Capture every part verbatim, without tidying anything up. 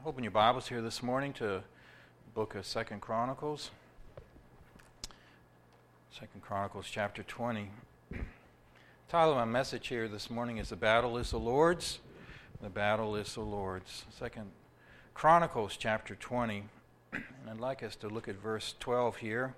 Open your Bibles here this morning to the book of Second Chronicles. Second Chronicles chapter twenty. The title of my message here this morning is The Battle is the Lord's. The Battle is the Lord's. Second Chronicles chapter twenty. And I'd like us to look at verse twelve here.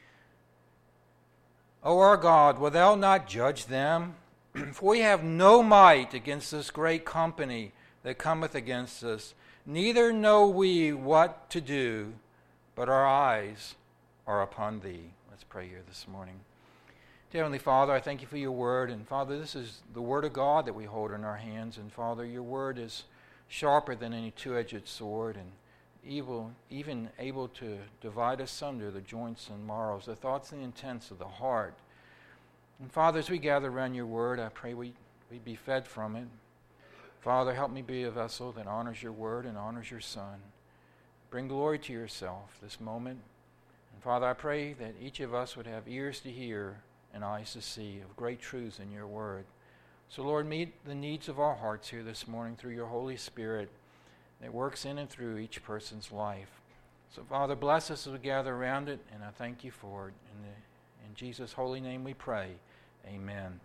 O our God, wilt thou not judge them? For we have no might against this great company that cometh against us, neither know we what to do, but our eyes are upon thee. Let's pray here this morning. Dear Heavenly Father, I thank you for your word. And Father, this is the word of God that we hold in our hands. And Father, your word is sharper than any two-edged sword and evil, even able to divide asunder the joints and marrows, the thoughts and intents of the heart. And Father, as we gather around your word, I pray we, we be fed from it. Father, help me be a vessel that honors your word and honors your Son. Bring glory to yourself this moment. And Father, I pray that each of us would have ears to hear and eyes to see of great truths in your word. So Lord, meet the needs of our hearts here this morning through your Holy Spirit that works in and through each person's life. So Father, bless us as we gather around it, and I thank you for it. In, the, in Jesus' holy name we pray. Amen.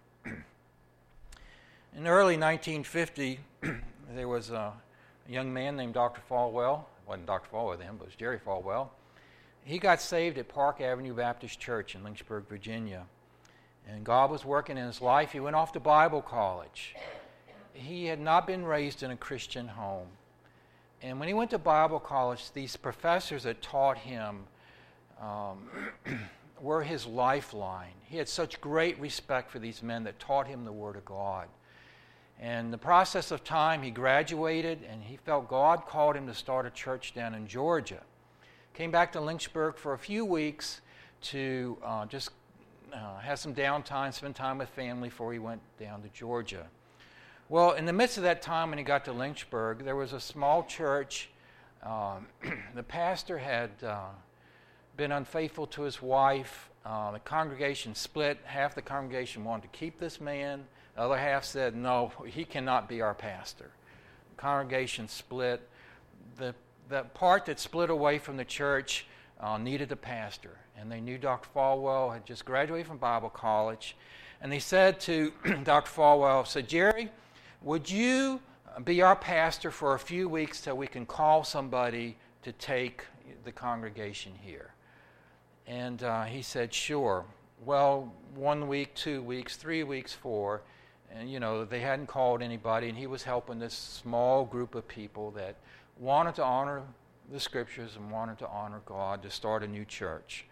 In early nineteen fifty, there was a young man named Doctor Falwell. It wasn't Doctor Falwell then, but it was Jerry Falwell. He got saved at Park Avenue Baptist Church in Lynchburg, Virginia. And God was working in his life. He went off to Bible college. He had not been raised in a Christian home. And when he went to Bible college, these professors that taught him um, were his lifeline. He had such great respect for these men that taught him the Word of God. And in the process of time, he graduated, and he felt God called him to start a church down in Georgia. Came back to Lynchburg for a few weeks to uh, just uh, have some downtime, spend time with family before he went down to Georgia. Well, in the midst of that time when he got to Lynchburg, there was a small church. Um, the pastor had uh, been unfaithful to his wife. Uh, the congregation split. Half the congregation wanted to keep this man. The other half said, no, he cannot be our pastor. The congregation split. The, the part that split away from the church uh, needed a pastor. And they knew Doctor Falwell had just graduated from Bible college. And they said to Doctor Falwell, said, Jerry, would you be our pastor for a few weeks till we can call somebody to take the congregation here? And uh, he said, sure. Well, one week, two weeks, three weeks, four. And, you know, they hadn't called anybody, and he was helping this small group of people that wanted to honor the Scriptures and wanted to honor God to start a new church.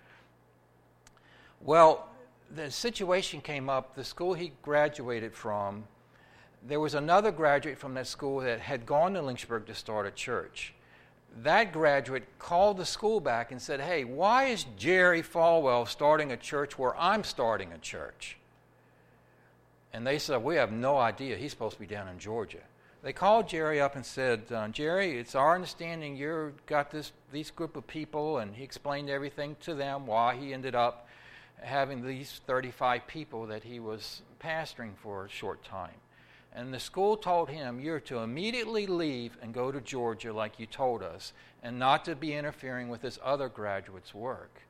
Well, the situation came up. The school he graduated from, there was another graduate from that school that had gone to Lynchburg to start a church. That graduate called the school back and said, hey, why is Jerry Falwell starting a church where I'm starting a church? And they said, we have no idea. He's supposed to be down in Georgia. They called Jerry up and said, uh, Jerry, it's our understanding you've got this these group of people, and he explained everything to them, why he ended up having these thirty-five people that he was pastoring for a short time. And the school told him, you're to immediately leave and go to Georgia like you told us, and not to be interfering with this other graduate's work.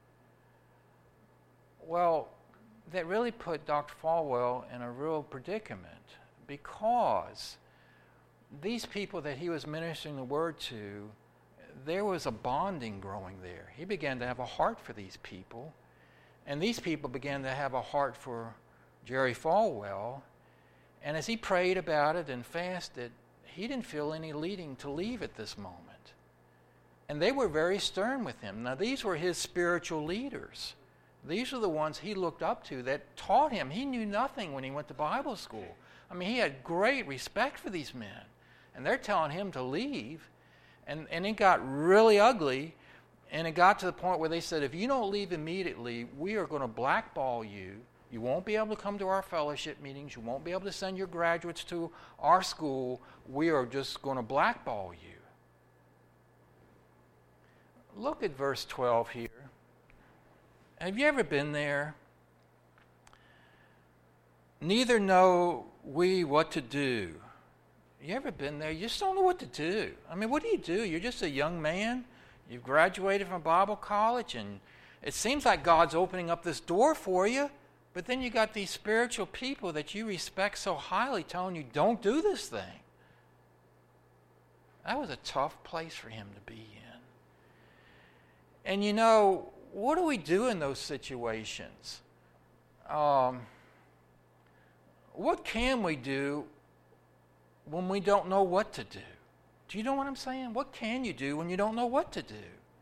Well, that really put Doctor Falwell in a real predicament, because these people that he was ministering the word to, there was a bonding growing there. He began to have a heart for these people, and these people began to have a heart for Jerry Falwell. And as he prayed about it and fasted, he didn't feel any leading to leave at this moment. And they were very stern with him. Now, these were his spiritual leaders. These are the ones he looked up to that taught him. He knew nothing when he went to Bible school. I mean, he had great respect for these men. And they're telling him to leave. And, and it got really ugly. And it got to the point where they said, if you don't leave immediately, we are going to blackball you. You won't be able to come to our fellowship meetings. You won't be able to send your graduates to our school. We are just going to blackball you. Look at verse twelve here. Have you ever been there? Neither know we what to do, You ever been there? You just don't know what to do. I mean, what do you do? You're just a young man. You've graduated from Bible college, and it seems like God's opening up this door for you, but then you got these spiritual people that you respect so highly telling you, don't do this thing. That was a tough place for him to be in. And you know, what do we do in those situations? Um, what can we do when we don't know what to do? Do you know what I'm saying? What can you do when you don't know what to do?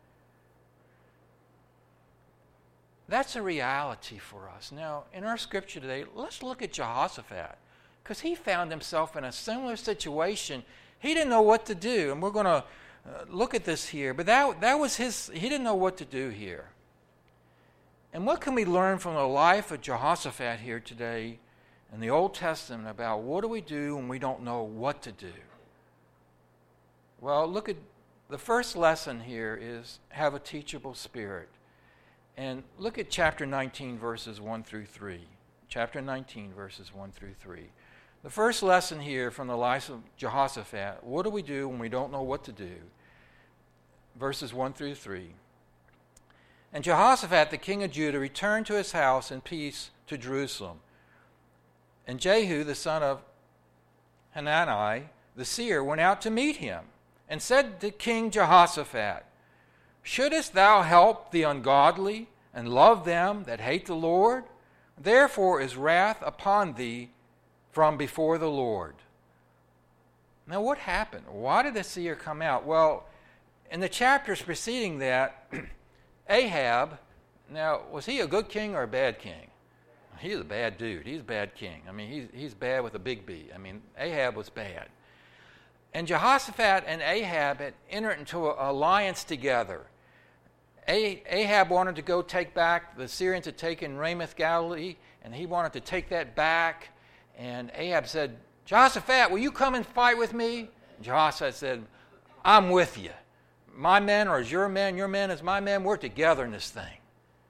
That's a reality for us. Now, in our scripture today, let's look at Jehoshaphat, because he found himself in a similar situation. He didn't know what to do, and we're going to uh, look at this here. But that, that was his, he didn't know what to do here. And what can we learn from the life of Jehoshaphat here today in the Old Testament about what do we do when we don't know what to do? Well, look at the first lesson here is have a teachable spirit. And look at chapter nineteen, verses one through three. Chapter nineteen, verses one through three. The first lesson here from the life of Jehoshaphat, what do we do when we don't know what to do? Verses one through three. And Jehoshaphat, the king of Judah, returned to his house in peace to Jerusalem. And Jehu, the son of Hanani, the seer, went out to meet him, and said to King Jehoshaphat, shouldest thou help the ungodly and love them that hate the Lord? Therefore is wrath upon thee from before the Lord. Now what happened? Why did the seer come out? Well, in the chapters preceding that, Ahab, now was he a good king or a bad king? He's a bad dude. He's a bad king. I mean, he's, he's bad with a big B. I mean, Ahab was bad. And Jehoshaphat and Ahab had entered into an alliance together. Ahab wanted to go take back, the Syrians had taken Ramoth Galilee, and he wanted to take that back. And Ahab said, Jehoshaphat, will you come and fight with me? Jehoshaphat said, I'm with you. My men are as your men, your men as my men. We're together in this thing.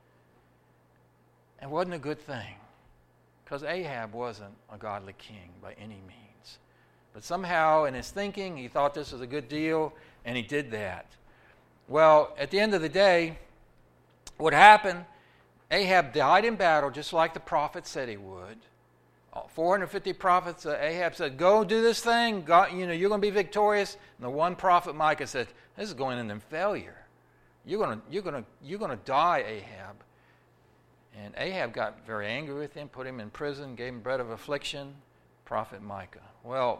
It wasn't a good thing, because Ahab wasn't a godly king by any means. But somehow in his thinking, he thought this was a good deal, and he did that. Well, at the end of the day, what happened, Ahab died in battle just like the prophet said he would. four hundred fifty prophets, uh, Ahab said, go do this thing, God, you know, you're going to be victorious. And the one prophet, Micah, said, this is going into failure. You're going to, you're going to, you're going to die, Ahab. And Ahab got very angry with him, put him in prison, gave him bread of affliction, prophet Micah. Well,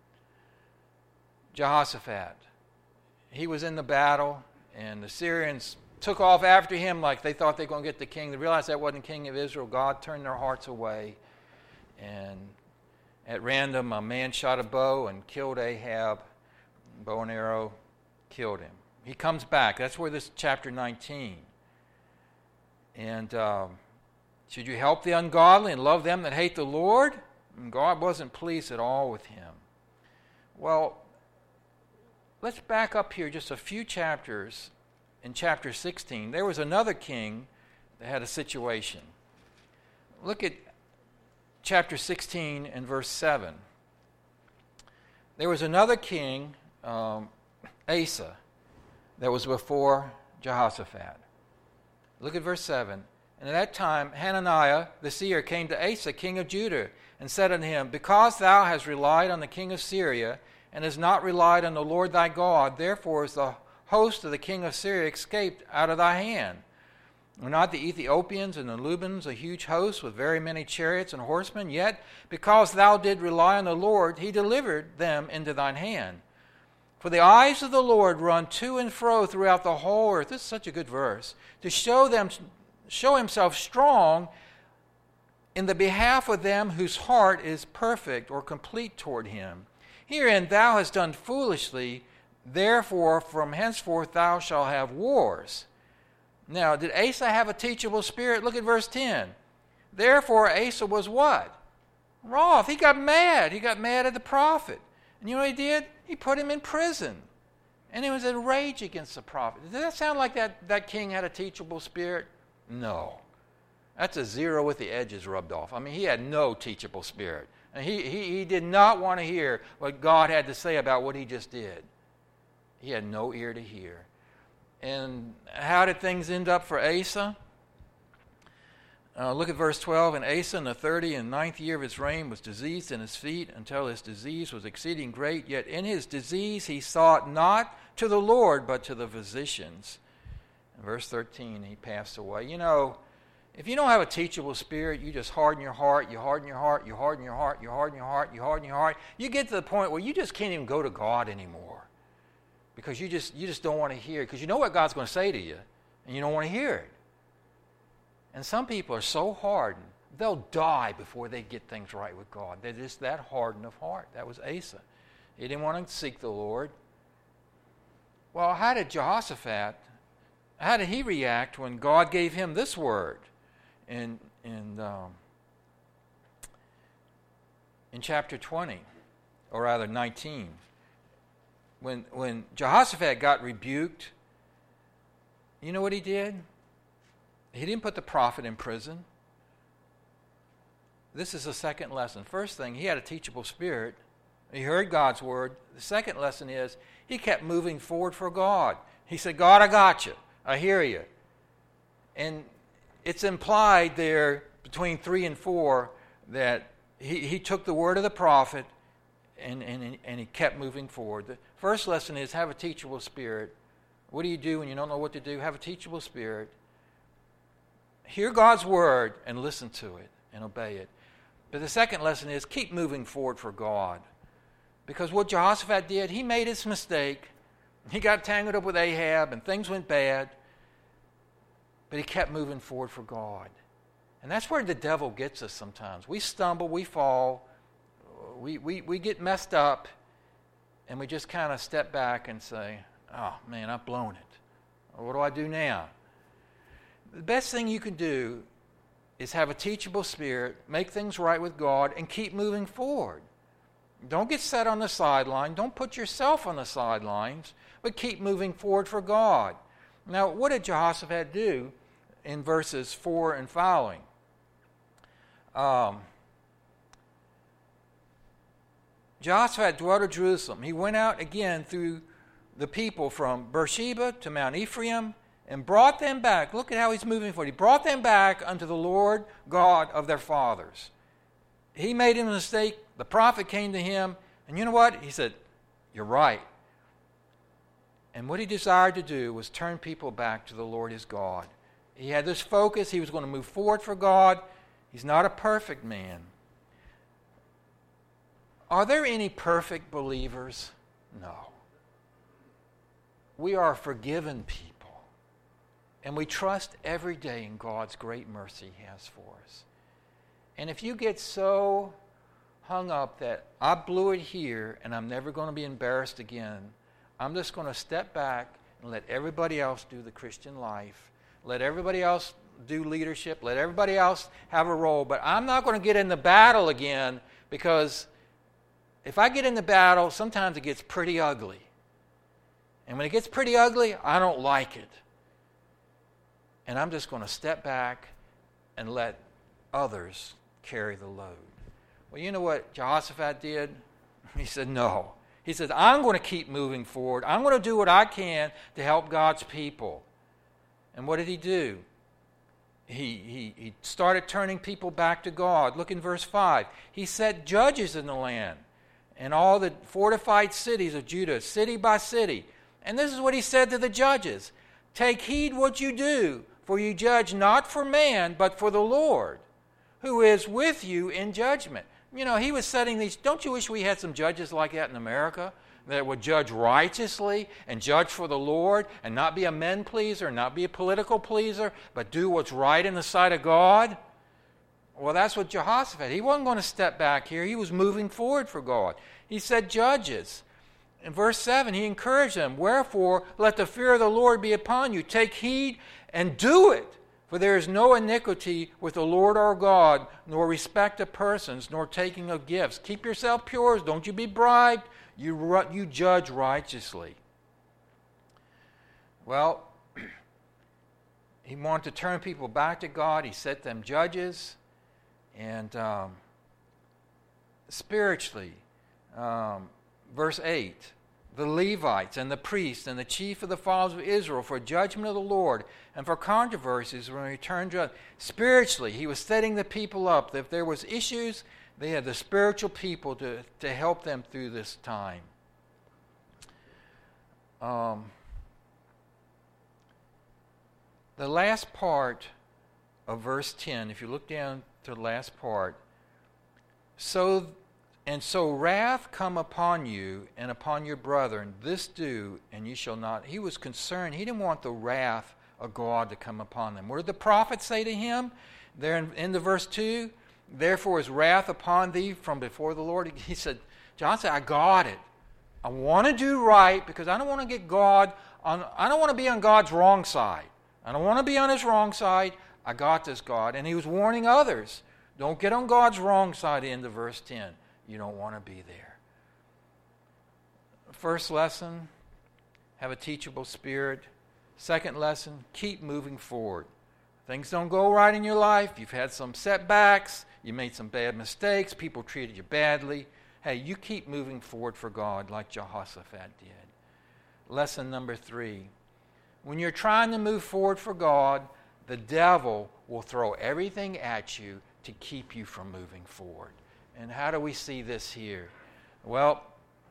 Jehoshaphat, he was in the battle, and the Syrians took off after him like they thought they were going to get the king. They realized that wasn't king of Israel. God turned their hearts away. And at random, a man shot a bow and killed Ahab. Bow and arrow killed him. He comes back. That's where this chapter nineteen. And um, should you help the ungodly and love them that hate the Lord? And God wasn't pleased at all with him. Well, let's back up here just a few chapters. In chapter sixteen, there was another king that had a situation. Look at chapter sixteen and verse seven. There was another king, um, Asa, that was before Jehoshaphat. Look at verse seven. And at that time, Hananiah the seer came to Asa, king of Judah, and said unto him, because thou hast relied on the king of Syria, and hast not relied on the Lord thy God, therefore is the host of the king of Syria escaped out of thy hand. Were not the Ethiopians and the Lubans a huge host with very many chariots and horsemen? Yet, because thou did rely on the Lord, he delivered them into thine hand. For the eyes of the Lord run to and fro throughout the whole earth. This is such a good verse. To show them, show himself strong in the behalf of them whose heart is perfect or complete toward him. Herein thou hast done foolishly, therefore from henceforth thou shalt have wars. Now, did Asa have a teachable spirit? Look at verse ten. Therefore Asa was what? Wroth. He got mad. He got mad at the prophet. And you know what he did? He put him in prison. And he was in rage against the prophet. Does that sound like that, that king had a teachable spirit? No. That's a zero with the edges rubbed off. I mean, he had no teachable spirit. And he, he, he did not want to hear what God had to say about what he just did. He had no ear to hear. And how did things end up for Asa? Uh, look at verse twelve. And Asa in the thirty and ninth year of his reign was diseased in his feet until his disease was exceeding great. Yet in his disease he sought not to the Lord but to the physicians. In verse thirteen, he passed away. You know, if you don't have a teachable spirit, you just harden your heart, you harden your heart, you harden your heart, you harden your heart, you harden your heart. You get to the point where you just can't even go to God anymore because you just you just don't want to hear it because you know what God's going to say to you and you don't want to hear it. And some people are so hardened, they'll die before they get things right with God. They're just that hardened of heart. That was Asa. He didn't want to seek the Lord. Well, how did Jehoshaphat, how did he react when God gave him this word in, in, um, in chapter twenty, or rather nineteen? When, when Jehoshaphat got rebuked, you know what he did? He didn't put the prophet in prison. This is the second lesson. First thing, he had a teachable spirit. He heard God's word. The second lesson is he kept moving forward for God. He said, God, I got you. I hear you. And it's implied there between three and four that he, he took the word of the prophet and, and, and he kept moving forward. The first lesson is have a teachable spirit. What do you do when you don't know what to do? Have a teachable spirit. Hear God's word and listen to it and obey it. But the second lesson is keep moving forward for God. Because what Jehoshaphat did, he made his mistake. He got tangled up with Ahab and things went bad. But he kept moving forward for God. And that's where the devil gets us sometimes. We stumble, we fall, we, we, we get messed up, and we just kind of step back and say, oh man, I've blown it. What do I do now? The best thing you can do is have a teachable spirit, make things right with God, and keep moving forward. Don't get set on the sideline. Don't put yourself on the sidelines, but keep moving forward for God. Now, what did Jehoshaphat do in verses four and following? Um, Jehoshaphat dwelt at Jerusalem. He went out again through the people from Beersheba to Mount Ephraim, and brought them back. Look at how he's moving forward. He brought them back unto the Lord God of their fathers. He made a mistake. The prophet came to him. And you know what? He said, you're right. And what he desired to do was turn people back to the Lord his God. He had this focus. He was going to move forward for God. He's not a perfect man. Are there any perfect believers? No. We are forgiven people. And we trust every day in God's great mercy he has for us. And if you get so hung up that I blew it here and I'm never going to be embarrassed again, I'm just going to step back and let everybody else do the Christian life. Let everybody else do leadership. Let everybody else have a role. But I'm not going to get in the battle again because if I get in the battle, sometimes it gets pretty ugly. And when it gets pretty ugly, I don't like it. And I'm just going to step back and let others carry the load. Well, you know what Jehoshaphat did? He said, no. He said, I'm going to keep moving forward. I'm going to do what I can to help God's people. And what did he do? He, he, he started turning people back to God. Look in verse five. He set judges in the land and all the fortified cities of Judah, city by city. And this is what he said to the judges. Take heed what you do, for you judge not for man, but for the Lord, who is with you in judgment. You know, he was setting these, don't you wish we had some judges like that in America? That would judge righteously and judge for the Lord and not be a men pleaser, not be a political pleaser, but do what's right in the sight of God? Well, that's what Jehoshaphat, he wasn't going to step back here. He was moving forward for God. He said judges. In verse seven, he encouraged them, wherefore let the fear of the Lord be upon you. Take heed and do it. For there is no iniquity with the Lord our God, nor respect of persons, nor taking of gifts. Keep yourself pure. Don't you be bribed. You, you judge righteously. Well, he wanted to turn people back to God. He set them judges. And um, spiritually. Um, verse eight, the Levites and the priests and the chief of the fathers of Israel for judgment of the Lord and for controversies when he returned to spiritually. He was setting the people up. If there was issues, they had the spiritual people to, to help them through this time. Um, the last part of verse ten, if you look down to the last part, so and so wrath come upon you and upon your brethren, this do, and ye shall not. He was concerned. He didn't want the wrath of God to come upon them. What did the prophet say to him? There in, in the verse two, therefore is wrath upon thee from before the Lord. He said, John said, I got it. I want to do right because I don't want to get God on, I don't want to be on God's wrong side. I don't want to be on his wrong side. I got this, God. And he was warning others. Don't get on God's wrong side into verse ten. You don't want to be there. First lesson, have a teachable spirit. Second lesson, keep moving forward. Things don't go right in your life. You've had some setbacks. You made some bad mistakes. People treated you badly. Hey, you keep moving forward for God like Jehoshaphat did. Lesson number three, when you're trying to move forward for God, the devil will throw everything at you to keep you from moving forward. And how do we see this here? Well,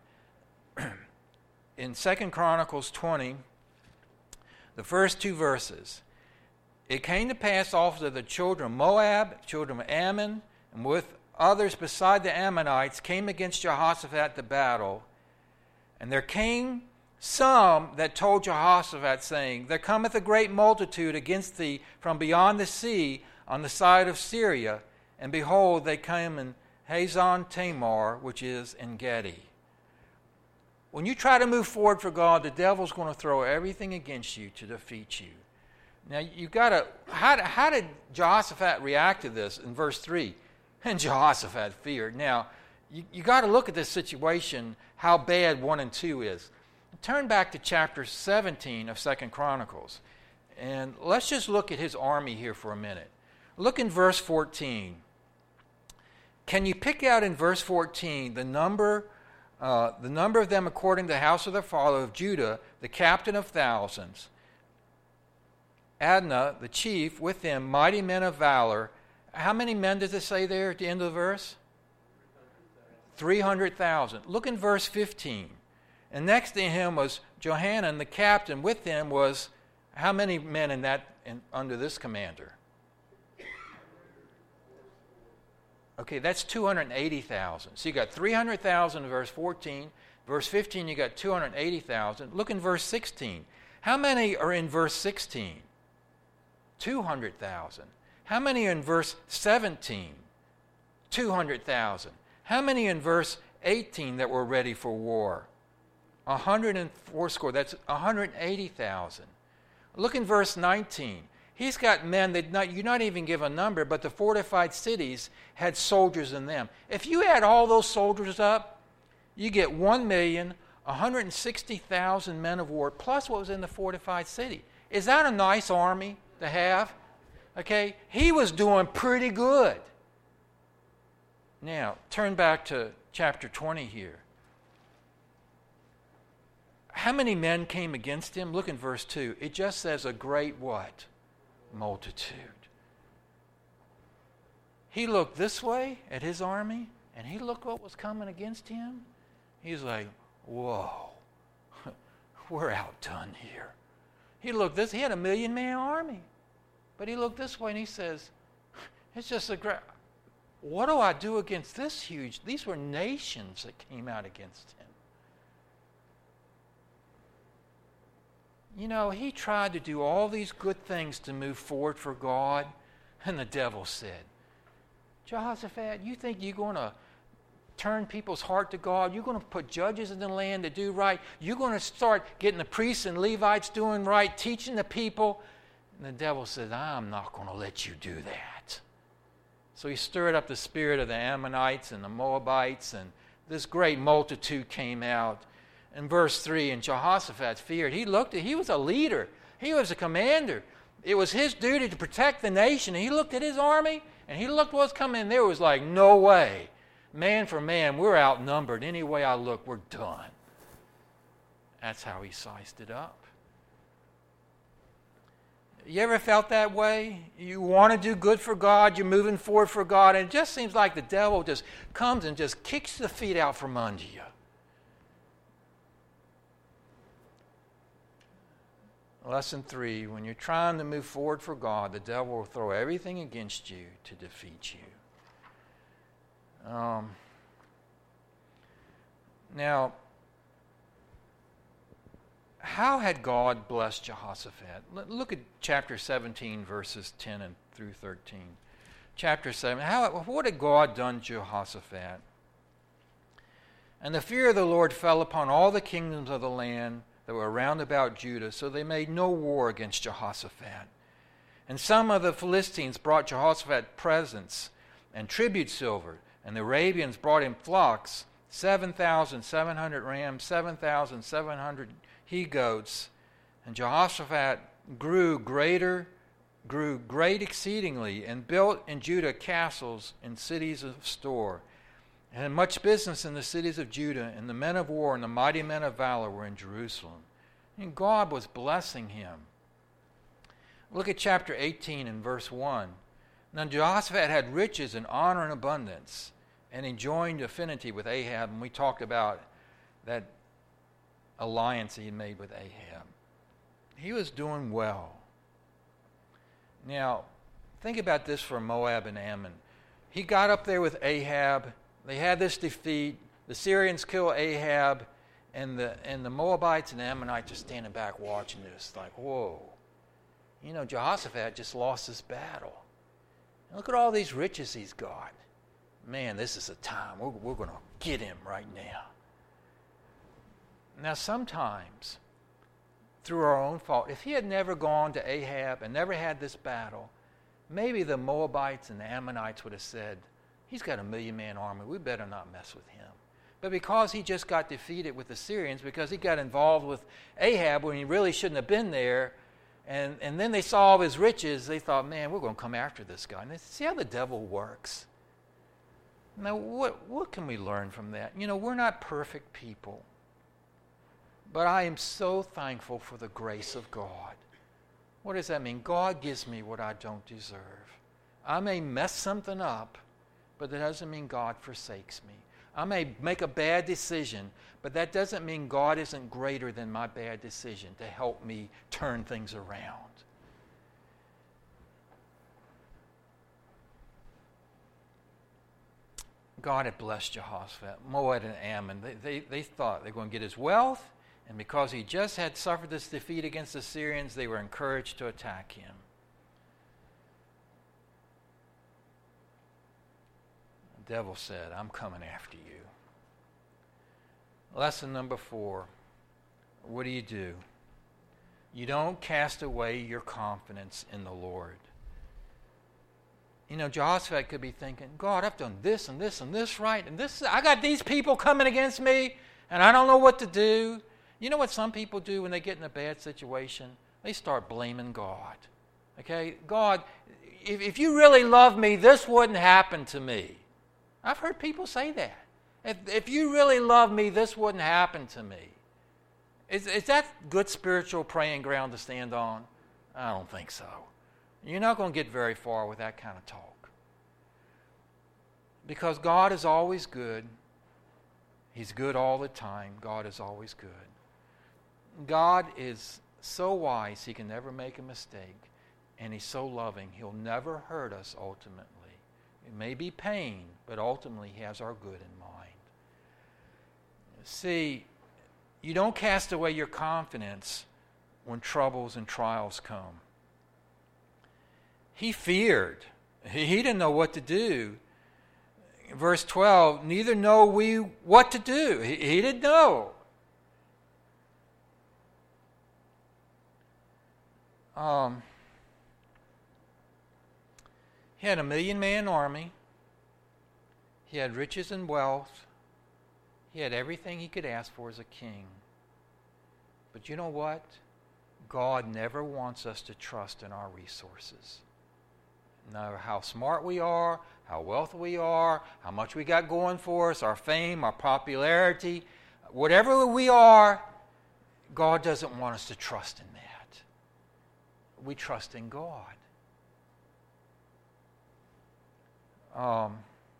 in Second Chronicles twenty, the first two verses, it came to pass also that the children of Moab, children of Ammon, and with others beside the Ammonites came against Jehoshaphat to battle. And there came some that told Jehoshaphat, saying, there cometh a great multitude against thee from beyond the sea on the side of Syria. And behold, they came in Hazon Tamar, which is En Gedi. When you try to move forward for God, the devil's going to throw everything against you to defeat you. Now, you've got to, how, how did Jehoshaphat react to this in verse three? And Jehoshaphat feared. Now, you, you got to look at this situation, how bad one and two is. Turn back to chapter seventeen of Second Chronicles, and let's just look at his army here for a minute. Look in verse fourteen. Can you pick out in verse fourteen the number, uh, the number of them according to the house of their father of Judah, the captain of thousands, Adnah, the chief, with them mighty men of valor. How many men does it say there at the end of the verse? three hundred thousand. Look in verse fifteen. And next to him was Johanan, the captain. With him was how many men in that in, under this commander? Okay, that's two hundred eighty thousand. So you got three hundred thousand in verse fourteen. Verse fifteen, you got two hundred eighty thousand. Look in verse sixteen. How many are in verse sixteen? two hundred thousand. How many are in verse seventeen? two hundred thousand. How many in verse eighteen that were ready for war? one hundred four score. That's one hundred eighty thousand. Look in verse nineteen. He's got men that not, you not even give a number, but the fortified cities had soldiers in them. If you add all those soldiers up, you get one million one hundred sixty thousand men of war, plus what was in the fortified city. Is that a nice army to have? Okay, he was doing pretty good. Now, turn back to chapter twenty here. How many men came against him? Look in verse two. It just says a great what? Multitude. He looked this way at his army, and he looked what was coming against him. He's like, whoa, we're outdone here. He looked this, he had a million man army. But he looked this way and he says, it's just a great, what do I do against this huge? These were nations that came out against him. You know, he tried to do all these good things to move forward for God, and the devil said, Jehoshaphat, you think you're going to turn people's heart to God? You're going to put judges in the land to do right? You're going to start getting the priests and Levites doing right, teaching the people? And the devil said, I'm not going to let you do that. So he stirred up the spirit of the Ammonites and the Moabites, and this great multitude came out. In verse three, and Jehoshaphat feared. He looked at, he was a leader. He was a commander. It was his duty to protect the nation. And he looked at his army, and he looked what was coming in. There was like, no way. Man for man, we're outnumbered. Any way I look, we're done. That's how he sized it up. You ever felt that way? You want to do good for God, you're moving forward for God, and it just seems like the devil just comes and just kicks the feet out from under you. Lesson three, when you're trying to move forward for God, the devil will throw everything against you to defeat you. Um, now, how had God blessed Jehoshaphat? Look at chapter seventeen, verses ten and through thirteen. Chapter seven, how, what had God done to Jehoshaphat? And the fear of the Lord fell upon all the kingdoms of the land that were round about Judah, so they made no war against Jehoshaphat. And some of the Philistines brought Jehoshaphat presents and tribute silver, and the Arabians brought him flocks, seven thousand seven hundred rams, seven thousand seven hundred he-goats. And Jehoshaphat grew greater, grew great exceedingly, and built in Judah castles and cities of store, and had much business in the cities of Judah, and the men of war and the mighty men of valor were in Jerusalem. And God was blessing him. Look at chapter eighteen and verse one. Now Jehoshaphat had riches and honor and abundance, and he joined affinity with Ahab, and we talked about that alliance he made with Ahab. He was doing well. Now, think about this for Moab and Ammon. He got up there with Ahab. They had this defeat. The Syrians kill Ahab, and the and the Moabites and Ammonites are standing back watching this, like, whoa. You know, Jehoshaphat just lost this battle. Look at all these riches he's got. Man, this is a time. We're, we're going to get him right now. Now, sometimes, through our own fault, if he had never gone to Ahab and never had this battle, maybe the Moabites and the Ammonites would have said, he's got a million-man army. We better not mess with him. But because he just got defeated with the Syrians, because he got involved with Ahab when he really shouldn't have been there, and, and then they saw all his riches, they thought, man, we're going to come after this guy. And they see how the devil works. Now, what, what can we learn from that? You know, we're not perfect people. But I am so thankful for the grace of God. What does that mean? God gives me what I don't deserve. I may mess something up, but that doesn't mean God forsakes me. I may make a bad decision, but that doesn't mean God isn't greater than my bad decision to help me turn things around. God had blessed Jehoshaphat. Moab and Ammon, they, they, they thought they were going to get his wealth, and because he just had suffered this defeat against the Syrians, they were encouraged to attack him. The devil said, I'm coming after you. Lesson number four. What do you do? You don't cast away your confidence in the Lord. You know, Jehoshaphat could be thinking, God, I've done this and this and this right, and this I got these people coming against me, and I don't know what to do. You know what some people do when they get in a bad situation? They start blaming God. Okay? God, if, if you really love me, this wouldn't happen to me. I've heard people say that. If, if you really love me, this wouldn't happen to me. Is, is that good spiritual praying ground to stand on? I don't think so. You're not going to get very far with that kind of talk. Because God is always good. He's good all the time. God is always good. God is so wise, he can never make a mistake. And he's so loving, he'll never hurt us ultimately. It may be pain, but ultimately he has our good in mind. See, you don't cast away your confidence when troubles and trials come. He feared. He didn't know what to do. Verse twelve, neither know we what to do. He, he didn't know. Um, he had a million-man army. He had riches and wealth. He had everything he could ask for as a king. But you know what? God never wants us to trust in our resources. No matter how smart we are, how wealthy we are, how much we got going for us, our fame, our popularity, whatever we are, God doesn't want us to trust in that. We trust in God. Um,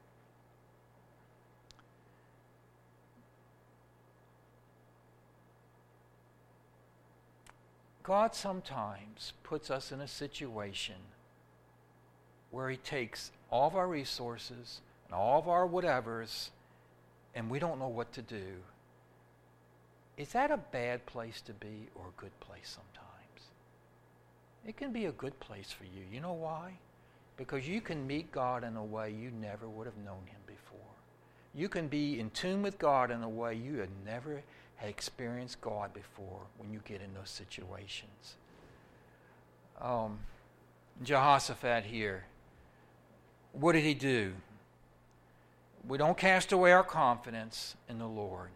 God sometimes puts us in a situation where He takes all of our resources and all of our whatevers, and we don't know what to do. Is that a bad place to be or a good place sometimes? It can be a good place for you. You know why? Because you can meet God in a way you never would have known Him before. You can be in tune with God in a way you had never had experienced God before when you get in those situations. Um, Jehoshaphat here, what did he do? We don't cast away our confidence in the Lord.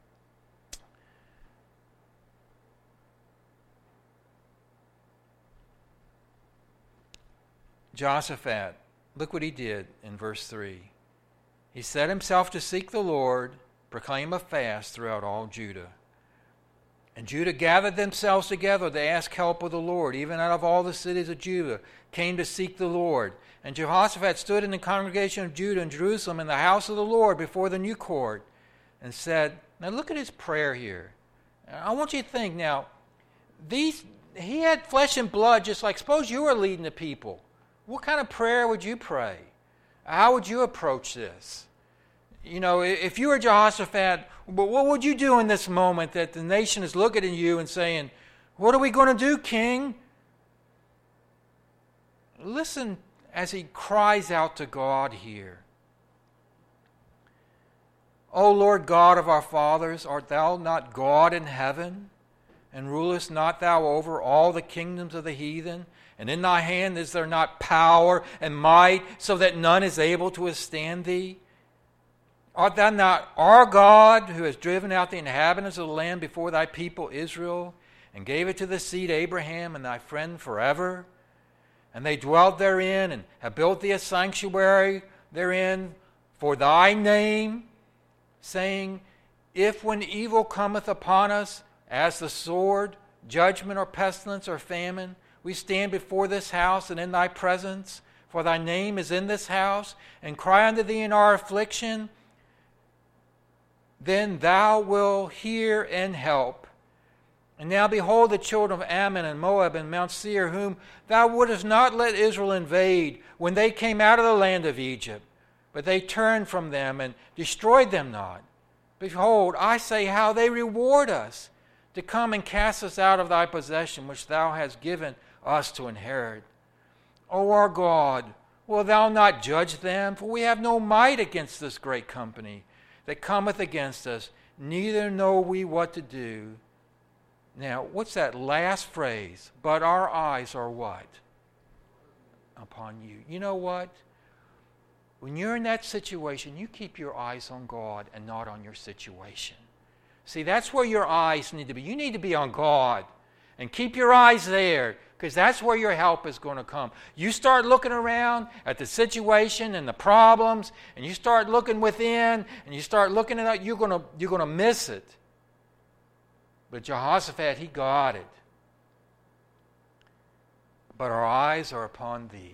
Jehoshaphat, look what he did in verse three. He set himself to seek the Lord, proclaim a fast throughout all Judah. And Judah gathered themselves together to ask help of the Lord, even out of all the cities of Judah, came to seek the Lord. And Jehoshaphat stood in the congregation of Judah in Jerusalem in the house of the Lord before the new court and said, now look at his prayer here. I want you to think now, these he had flesh and blood just like, suppose you were leading the people. What kind of prayer would you pray? How would you approach this? You know, if you were Jehoshaphat, what would you do in this moment that the nation is looking at you and saying, what are we going to do, king? Listen as he cries out to God here. O Lord God of our fathers, art thou not God in heaven? And rulest not thou over all the kingdoms of the heathen? And in thy hand is there not power and might, so that none is able to withstand thee? Art thou not our God, who has driven out the inhabitants of the land before thy people Israel, and gave it to the seed Abraham and thy friend forever? And they dwelt therein, and have built thee a sanctuary therein for thy name, saying, if when evil cometh upon us, as the sword, judgment, or pestilence, or famine, we stand before this house and in thy presence, for thy name is in this house, and cry unto thee in our affliction, then thou wilt hear and help. And now behold the children of Ammon and Moab and Mount Seir, whom thou wouldest not let Israel invade when they came out of the land of Egypt, but they turned from them and destroyed them not. Behold, I say how they reward us, to come and cast us out of thy possession, which thou hast given us to inherit. O our God, wilt thou not judge them? For we have no might against this great company that cometh against us, neither know we what to do. Now, what's that last phrase? But our eyes are what? Upon you. You know what? When you're in that situation, you keep your eyes on God and not on your situation. See, that's where your eyes need to be. You need to be on God and keep your eyes there, because that's where your help is going to come. You start looking around at the situation and the problems, and you start looking within, and you start looking at it, you're going to, you're going to miss it. But Jehoshaphat, he got it. But our eyes are upon thee.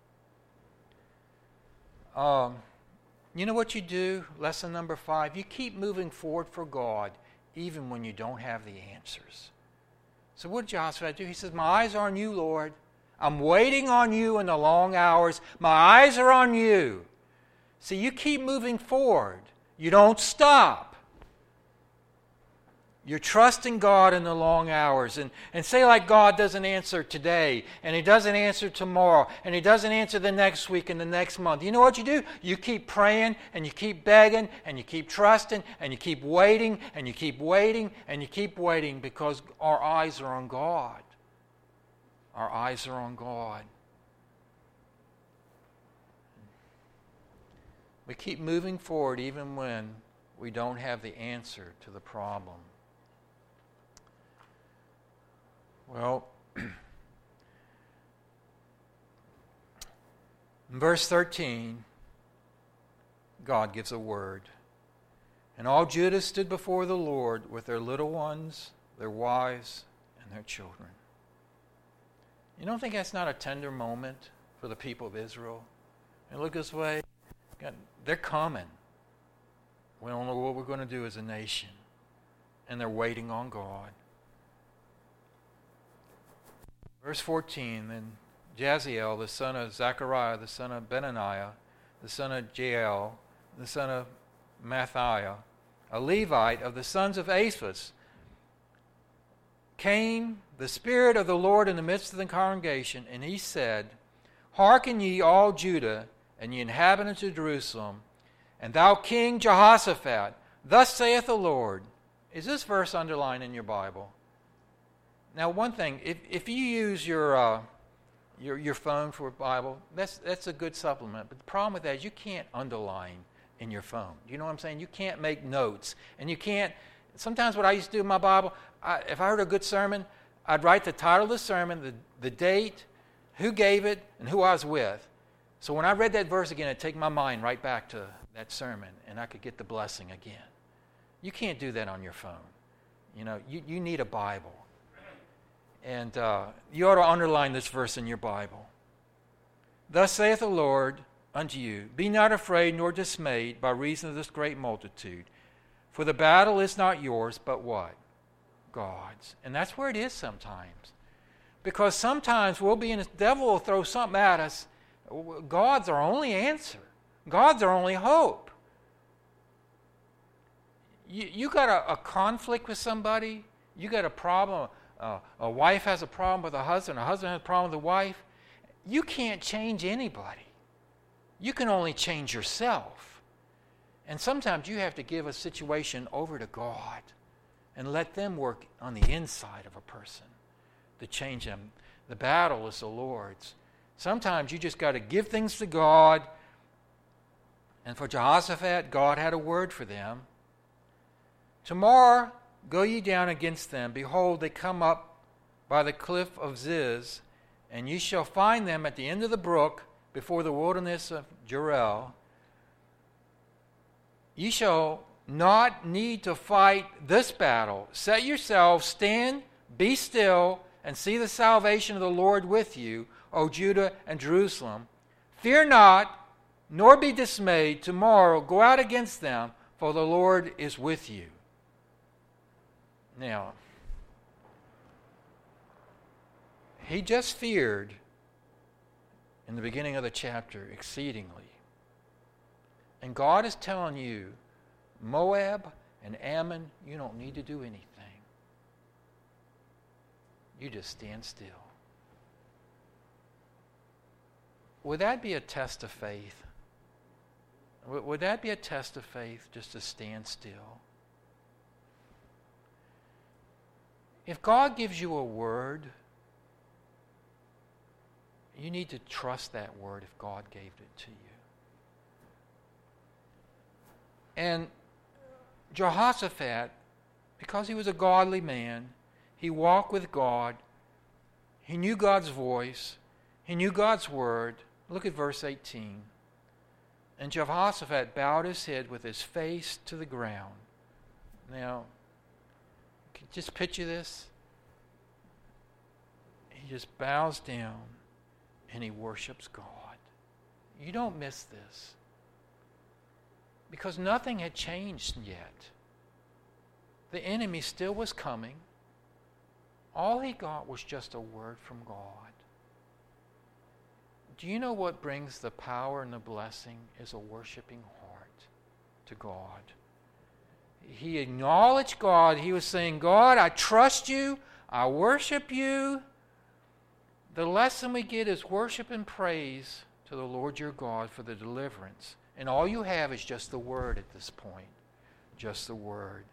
Um, you know what you do? Lesson number five. You keep moving forward for God even when you don't have the answers. So what did Jehoshaphat do? He says, my eyes are on you, Lord. I'm waiting on you in the long hours. My eyes are on you. See, you keep moving forward. You don't stop. You're trusting God in the long hours. And, and say like God doesn't answer today, and He doesn't answer tomorrow, and He doesn't answer the next week and the next month. You know what you do? You keep praying, and you keep begging, and you keep trusting, and you keep waiting, and you keep waiting, and you keep waiting, because our eyes are on God. Our eyes are on God. We keep moving forward even when we don't have the answer to the problem. Well, in verse thirteen, God gives a word. And all Judah stood before the Lord with their little ones, their wives, and their children. You don't think that's not a tender moment for the people of Israel? And look this way, God, they're coming. We don't know what we're going to do as a nation. And they're waiting on God. Verse fourteen, then Jaziel, the son of Zechariah, the son of Benaniah, the son of Jael, the son of Matthiah, a Levite of the sons of Asaph, came the Spirit of the Lord in the midst of the congregation, and he said, Hearken ye all Judah, and ye inhabitants of Jerusalem, and thou King Jehoshaphat, thus saith the Lord. Is this verse underlined in your Bible? Now, one thing, if, if you use your, uh, your your phone for a Bible, that's that's a good supplement. But the problem with that is you can't underline in your phone. You know what I'm saying? You can't make notes, and you can't. Sometimes what I used to do in my Bible, I, if I heard a good sermon, I'd write the title of the sermon, the the date, who gave it, and who I was with. So when I read that verse again, it'd take my mind right back to that sermon, and I could get the blessing again. You can't do that on your phone. You know, you, you need a Bible. And uh, you ought to underline this verse in your Bible. Thus saith the Lord unto you, Be not afraid nor dismayed by reason of this great multitude. For the battle is not yours, but what? God's. And that's where it is sometimes. Because sometimes we'll be in, the devil will throw something at us. God's our only answer. God's our only hope. You, you got a, a conflict with somebody. You got a problem. Uh, a wife has a problem with a husband. A husband has a problem with a wife. You can't change anybody. You can only change yourself. And sometimes you have to give a situation over to God and let them work on the inside of a person to change them. The battle is the Lord's. Sometimes you just got to give things to God. And for Jehoshaphat, God had a word for them. Tomorrow go ye down against them. Behold, they come up by the cliff of Ziz, and ye shall find them at the end of the brook before the wilderness of Jerel. Ye shall not need to fight this battle. Set yourselves, stand, be still, and see the salvation of the Lord with you, O Judah and Jerusalem. Fear not, nor be dismayed. Tomorrow go out against them, for the Lord is with you. Now, he just feared in the beginning of the chapter exceedingly. And God is telling you, Moab and Ammon, you don't need to do anything. You just stand still. Would that be a test of faith? Would that be a test of faith, just to stand still? If God gives you a word, you need to trust that word if God gave it to you. And Jehoshaphat, because he was a godly man, he walked with God, he knew God's voice, he knew God's word. Look at verse eighteen. And Jehoshaphat bowed his head with his face to the ground. Now, just picture this. He just bows down and he worships God. You don't miss this. Because nothing had changed yet. The enemy still was coming. All he got was just a word from God. Do you know what brings the power and the blessing is a worshiping heart to God. He acknowledged God. He was saying, God, I trust you. I worship you. The lesson we get is worship and praise to the Lord your God for the deliverance. And all you have is just the word at this point. Just the word.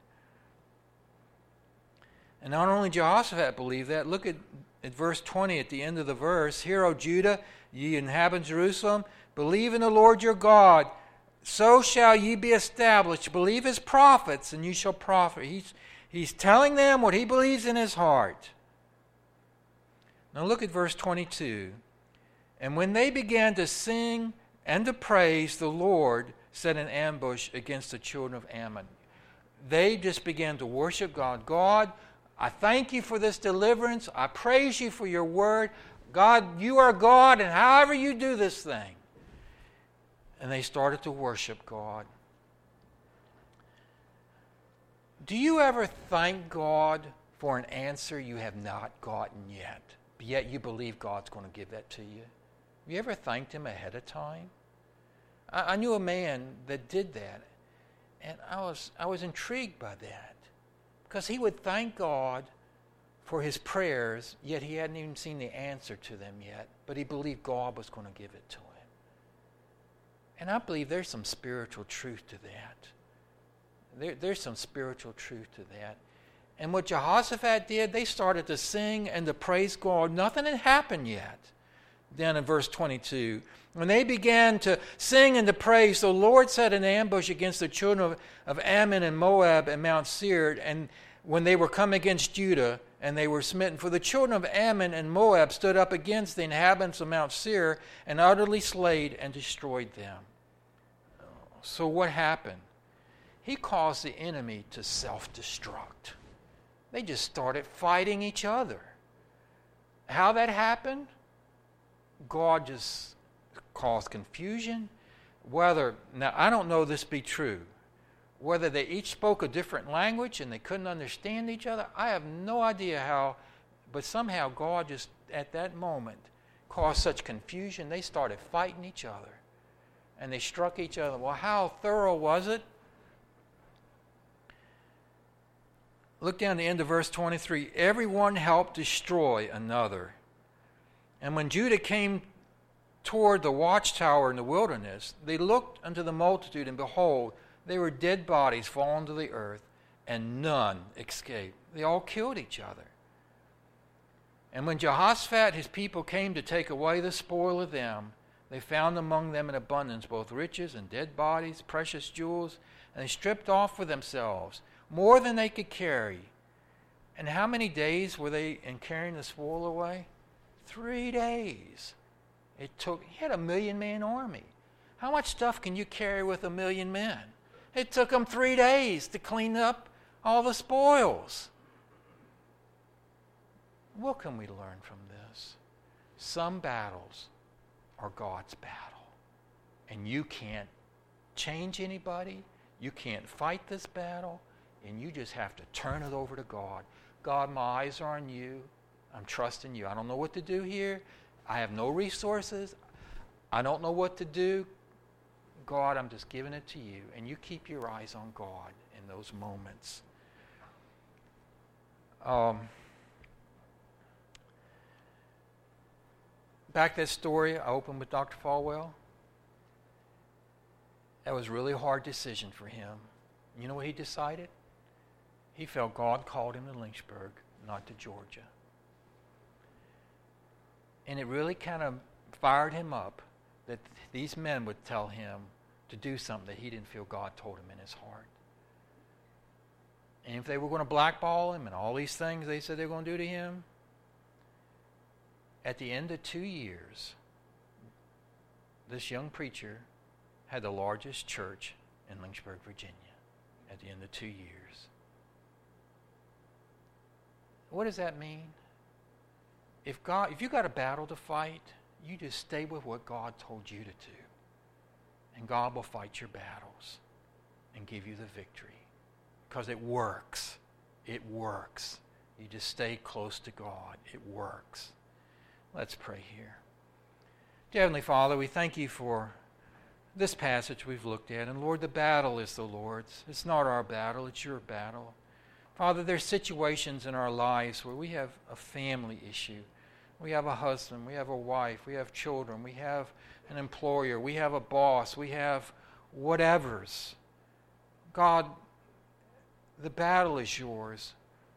And not only Jehoshaphat believed that, look at, at verse twenty at the end of the verse. Hear, O Judah, ye inhabit Jerusalem, believe in the Lord your God, so shall ye be established. Believe his prophets, and you shall prosper. He's, he's telling them what he believes in his heart. Now look at verse twenty-two. And when they began to sing and to praise the Lord, set an ambush against the children of Ammon. They just began to worship God. God, I thank you for this deliverance. I praise you for your word. God, you are God, and however you do this thing. And they started to worship God. Do you ever thank God for an answer you have not gotten yet, but yet you believe God's going to give that to you? Have you ever thanked Him ahead of time? I, I knew a man that did that, and I was I was intrigued by that, because he would thank God for his prayers, yet he hadn't even seen the answer to them yet, but he believed God was going to give it to him. And I believe there's some spiritual truth to that. There, there's some spiritual truth to that. And what Jehoshaphat did, they started to sing and to praise God. Nothing had happened yet. Down in verse twenty-two, when they began to sing and to praise, the Lord set an ambush against the children of, of Ammon and Moab and Mount Seir, and when they were come against Judah, and they were smitten. For the children of Ammon and Moab stood up against the inhabitants of Mount Seir and utterly slayed and destroyed them. So what happened? He caused the enemy to self-destruct. They just started fighting each other. How that happened? God just caused confusion. Whether, now I don't know this be true, whether they each spoke a different language and they couldn't understand each other, I have no idea how, but somehow God just at that moment caused such confusion. They started fighting each other and they struck each other. Well, how thorough was it? Look down the end of verse twenty-three. Everyone helped destroy another. And when Judah came toward the watchtower in the wilderness, they looked unto the multitude, and behold, they were dead bodies fallen to the earth, and none escaped. They all killed each other. And when Jehoshaphat, his people, came to take away the spoil of them, they found among them in abundance both riches and dead bodies, precious jewels, and they stripped off for themselves more than they could carry. And how many days were they in carrying the spoil away? Three days. It took, he had a million-man army. How much stuff can you carry with a million men? It took them three days to clean up all the spoils. What can we learn from this? Some battles are God's battle. And you can't change anybody. You can't fight this battle. And you just have to turn it over to God. God, my eyes are on you. I'm trusting you. I don't know what to do here. I have no resources. I don't know what to do. God, I'm just giving it to you. And you keep your eyes on God in those moments. Um, back that story I opened with Doctor Falwell. That was a really hard decision for him. You know what he decided? He felt God called him to Lynchburg, not to Georgia. And it really kind of fired him up that these men would tell him to do something that he didn't feel God told him in his heart. And if they were going to blackball him and all these things they said they were going to do to him, at the end of two years, this young preacher had the largest church in Lynchburg, Virginia, at the end of two years. What does that mean? If God, if you got a battle to fight, you just stay with what God told you to do. And God will fight your battles and give you the victory. Because it works. It works. You just stay close to God. It works. Let's pray here. Dear Heavenly Father, we thank you for this passage we've looked at. And Lord, the battle is the Lord's. It's not our battle. It's your battle. Father, there's situations in our lives where we have a family issue. We have a husband, we have a wife, we have children, we have an employer, we have a boss, we have whatevers. God, the battle is yours.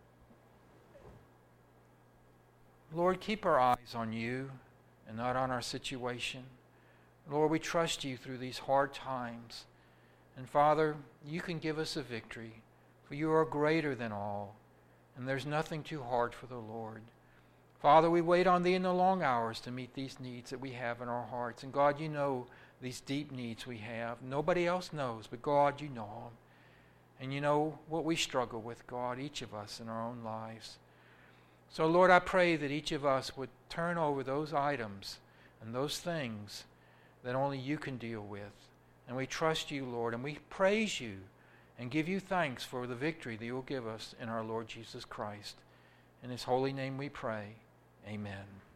Lord, keep our eyes on you and not on our situation. Lord, we trust you through these hard times. And Father, you can give us a victory, for you are greater than all, and there's nothing too hard for the Lord. Father, we wait on thee in the long hours to meet these needs that we have in our hearts. And God, you know these deep needs we have. Nobody else knows, but God, you know them. And you know what we struggle with, God, each of us in our own lives. So, Lord, I pray that each of us would turn over those items and those things that only you can deal with. And we trust you, Lord, and we praise you and give you thanks for the victory that you will give us in our Lord Jesus Christ. In his holy name we pray. Amen.